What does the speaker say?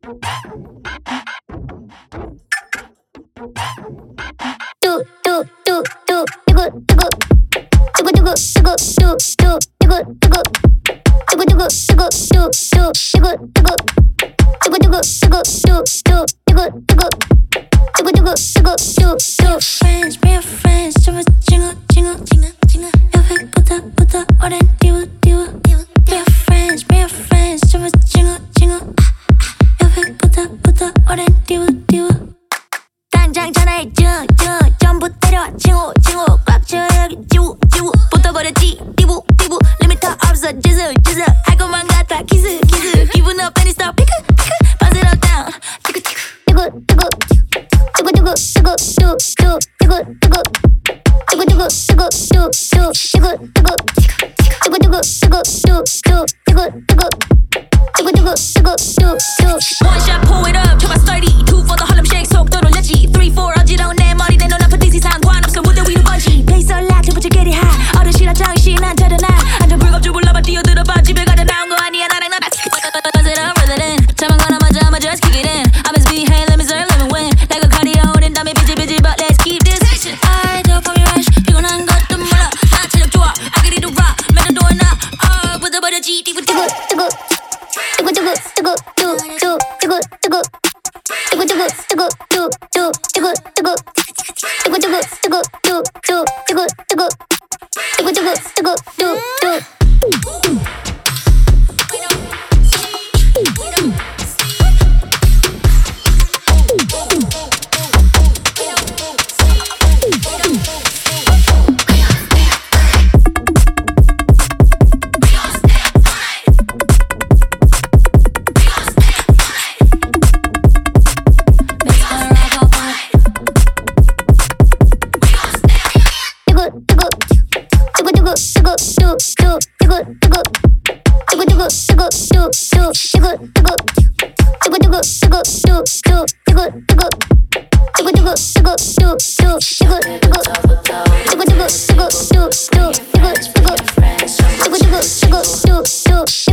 Friends, real friends, 저거 징어 징어 징어 징어 옆에 붙어 오랜 띄워 Real friends, 저거 징어 징어 옆에 붙어 오랜 띄워 당장 전화해줘 전부 때려와 징호 꽉 쳐 여기 지우 붙어버려 띠부 리미터 없어 지수 할 것만 같아 키스 기분 up and it start 피크 bounce it all down One shot, pull it up, 쳐봐 sturdy. Two for the Harlem Shake, 속도를 올렸지. Three, four, 어지러운 내 머리 내 눈앞에 DC 상관없어 무대 위로 번지. Pace so loud, temperature get it high. 어르신아 정신 안 차려나. 완전 불겁 불러봐 뛰어들어봐. 집에 가다 나온 거 아니야 나랑 나다. Buzz it up, rather than. 잠만 가나 맞아, I'ma just kick it in. I must be hey, let me serve, let me win. Like a cardio, 낸 다음에 busy, but let's keep this action. I do for me rush, 피곤한 것도 몰라. 나 체력 좋아, I get it to rock. 매달 또 하나, 붙어버려지. Friends,